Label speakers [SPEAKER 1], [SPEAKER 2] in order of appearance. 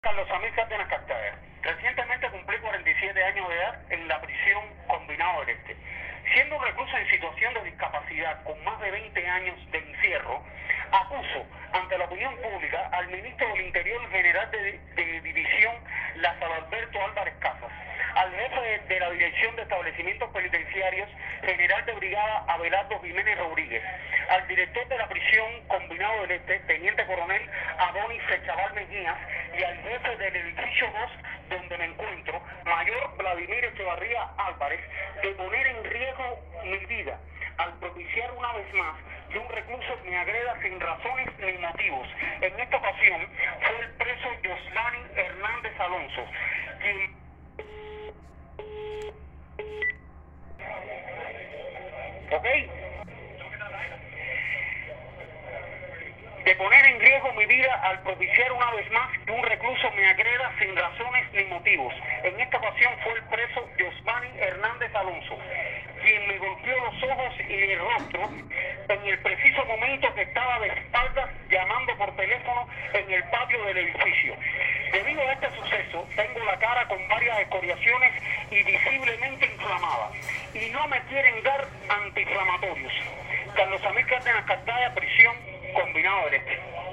[SPEAKER 1] Carlos Samir Cárdenas Cartaya. Recientemente cumplí 47 años de edad en la prisión Combinado del Este. Siendo un recluso en situación de discapacidad con más de 20 años de encierro, acuso ante la opinión pública al ministro del Interior General de División, Lázaro Alberto Álvarez Casas, al jefe de la Dirección de Establecimientos Penitenciarios, general de brigada Abelardo Jiménez Rodríguez, al director de la prisión Combinado del Este, teniente coronel Adonis Sechaval Mejías, y al jefe del edificio 2 donde me encuentro, mayor Vladimir Echevarría Álvarez, de poner en riesgo mi vida al propiciar una vez más que un recluso me agreda sin razones ni motivos. En esta ocasión fue el preso Yosmani Hernández Alonso, quien de poner en riesgo mi vida al propiciar una vez más que un recluso me agreda sin razones ni motivos. En esta ocasión fue el preso Yosmani Hernández Alonso, quien me golpeó los ojos y el rostro en el preciso momento que estaba de espaldas llamando por teléfono en el patio del edificio. Debido a este suceso, tengo la cara con varias escoriaciones y visiblemente inflamada, y no me quieren dar antiinflamatorios. Carlos Samir Cárdenas Cartaya, prisión Combinado del Este.